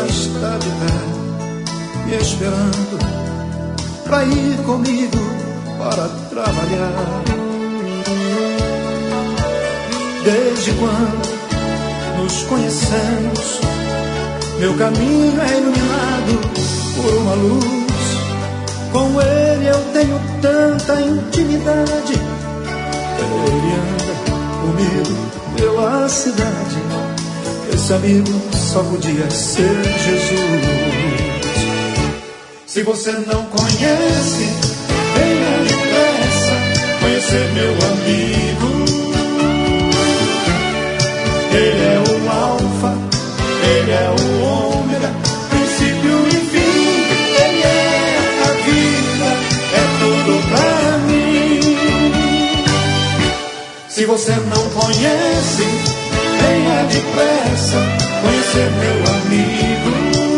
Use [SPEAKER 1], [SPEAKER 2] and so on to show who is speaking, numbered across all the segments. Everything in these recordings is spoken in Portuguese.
[SPEAKER 1] está de pé, me esperando pra ir comigo para trabalhar. Desde quando nos conhecemos, meu caminho é iluminado por uma luz. Com ele eu tenho tanta intimidade. Ele anda comigo pela cidade. Esse amigo só podia ser Jesus. Se você não conhece, venha depressa conhecer meu amigo. Ele é o Alfa, ele é o Ômega, princípio e fim. Ele é a vida, é tudo pra mim. Se você não conhece, venha depressa conhecer meu amigo.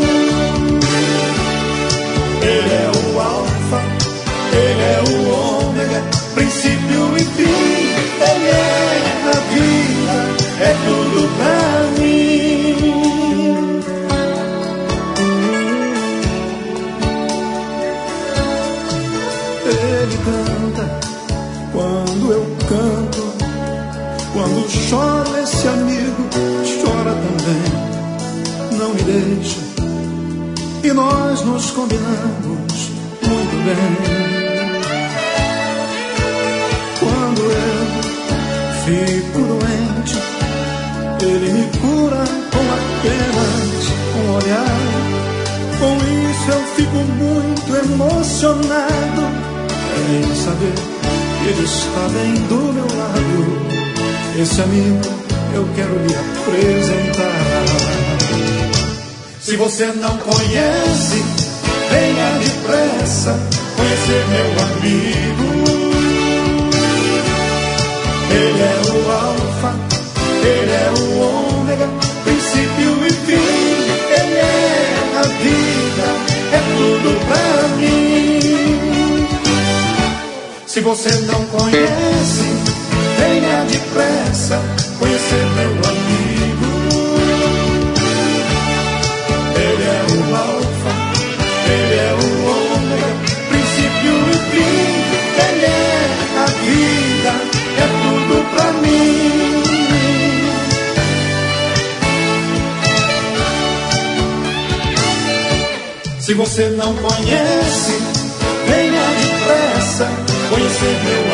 [SPEAKER 1] Ele é o Alfa, ele é o Ômega, princípio e fim. Ele é a vida, é tudo pra mim. Ele canta quando eu canto. Quando choro, esse amigo chora também. Não me deixa, e nós nos combinamos muito bem. Quando eu fico doente, ele me cura com apenas um olhar. Com isso eu fico muito emocionado em saber que ele está bem do meu lado. Esse amigo eu quero lhe apresentar. Se você não conhece, venha depressa conhecer meu amigo. Ele é o Alfa, ele é o Ômega, princípio e fim. Ele é a vida, é tudo pra mim. Se você não conhece, venha depressa conhecer meu amigo. Ele é o Alfa, ele é o Ômega, princípio e fim. Ele é a vida, é tudo pra mim. Se você não conhece, venha depressa conhecer meu